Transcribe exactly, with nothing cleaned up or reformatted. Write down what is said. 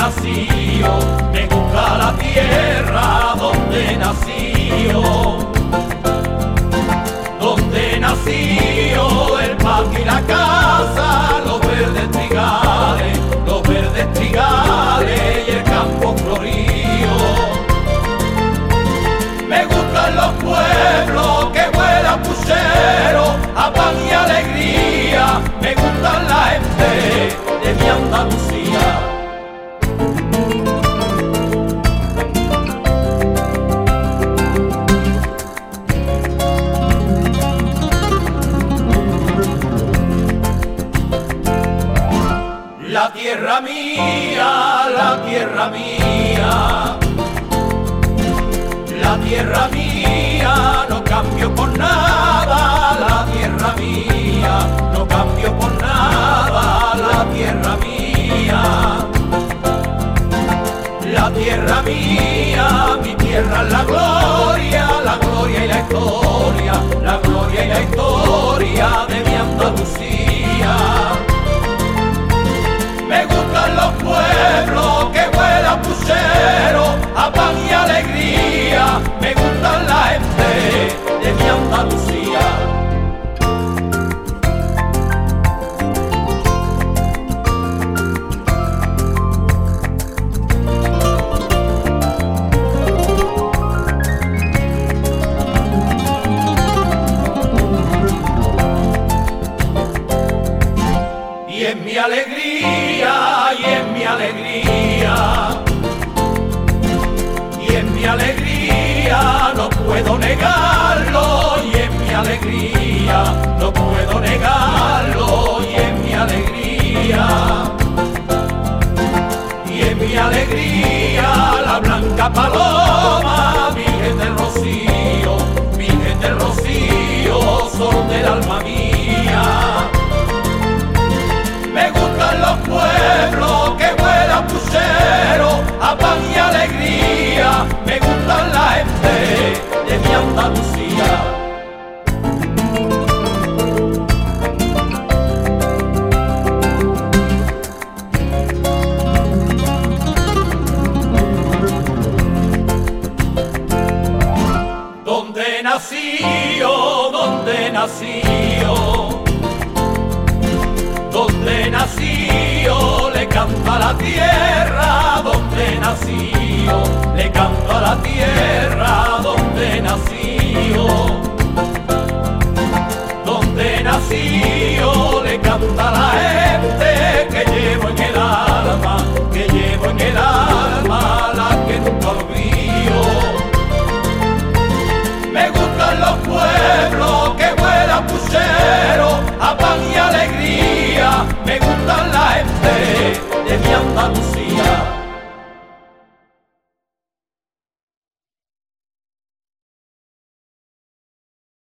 nació, me gusta la tierra donde nació, donde nació el patio y la casa, los verdes trigales, los verdes trigales y el campo florido. Me gustan los pueblos que vuelan pucheros a pan y alegría, me gustan la gente de mi Andalucía. La tierra mía, la tierra mía, la tierra mía, no cambio por nada, la tierra mía, no cambio por nada, la tierra mía, la tierra mía, mi tierra es la gloria, la gloria y la historia, la gloria y la historia de mi Andalucía. Me gustan los pueblos que vuelan pucheros a pan y alegría, me gustan la gente de mi Andalucía. Y en mi alegría, y en mi alegría, y en mi alegría no puedo negarlo, y en mi alegría no puedo negarlo, y en mi alegría, y en mi alegría la blanca paloma, Virgen del Rocío, Virgen del Rocío, sol del alma mía. Me gustan los pueblos que vuelan pucheros a pan y alegría, me gustan la gente de mi Andalucía. Donde nació, donde nació, donde nació, le canto a la tierra, donde nació, le canto a la tierra, donde nació, donde nació, le canta a la